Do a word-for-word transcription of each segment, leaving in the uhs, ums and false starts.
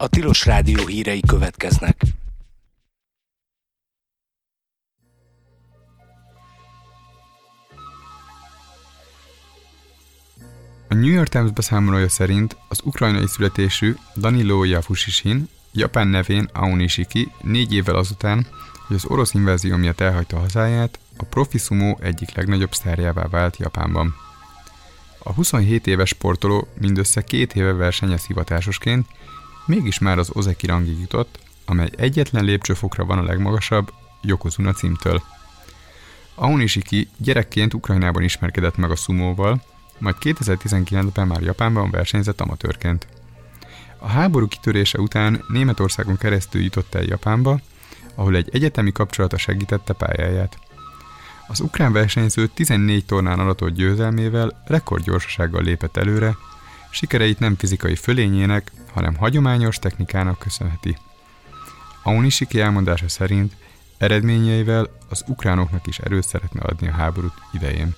a Tilos Rádió hírei következnek. A New York Times beszámolója szerint az ukrajnai születésű Danilo Jafusishin, japán nevén Aon Ishiki négy évvel azután, hogy az orosz invázió miatt elhagyta hazáját, a profi szumó egyik legnagyobb sztárjává vált Japánban. A huszonhét éves sportoló mindössze két éve versenyez hivatásosként, mégis már az Ozeki rangig jutott, amely egyetlen lépcsőfokra van a legmagasabb, Yokozuna címtől. Aon Ishiki gyerekként Ukrajnában ismerkedett meg a szumóval, majd kétezer-tizenkilencben már Japánban versenyzett amatőrként. A háború kitörése után Németországon keresztül jutott el Japánba, ahol egy egyetemi kapcsolata segítette pályáját. Az ukrán versenyző tizennégy tornán aratott győzelmével rekordgyorsasággal lépett előre, sikereit nem fizikai fölényének, hanem hagyományos technikának köszönheti. Aon Ishiki elmondása szerint eredményeivel az ukránoknak is erőt szeretne adni a háború idején.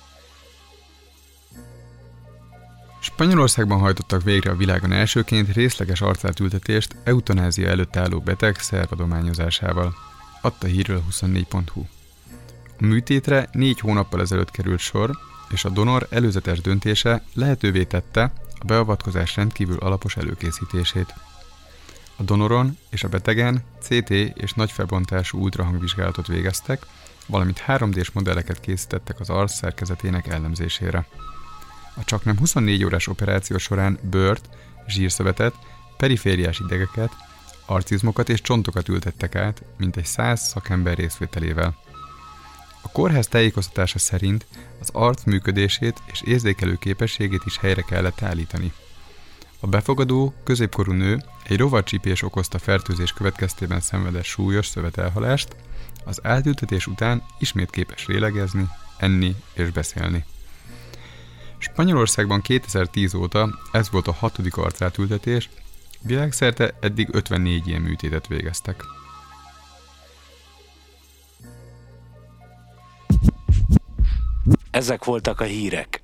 Spanyolországban hajtottak végre a világon elsőként részleges arcátültetést eutanázia előtt álló beteg szervadományozásával. Adta hírről a huszonnégy pont hu. A műtétre négy hónappal ezelőtt került sor, és a donor előzetes döntése lehetővé tette a beavatkozás rendkívül alapos előkészítését. A donoron és a betegen cé té és nagyfelbontású ultrahangvizsgálatot végeztek, valamint három dés modelleket készítettek az arc szerkezetének elemzésére. A csaknem huszonnégy órás operáció során bőrt, zsírszövetet, perifériás idegeket, arcizmokat és csontokat ültettek át, mintegy száz szakember részvételével. A kórház tájékoztatása szerint az arc működését és érzékelő képességét is helyre kellett állítani. A befogadó, középkorú nő egy rovarcsípés okozta fertőzés következtében szenvedett súlyos szövetelhalást, az átültetés után ismét képes lélegezni, enni és beszélni. Spanyolországban kétezer-tíz óta ez volt a hatodik arcátültetés, világszerte eddig ötvennégy ilyen műtétet végeztek. Ezek voltak a hírek.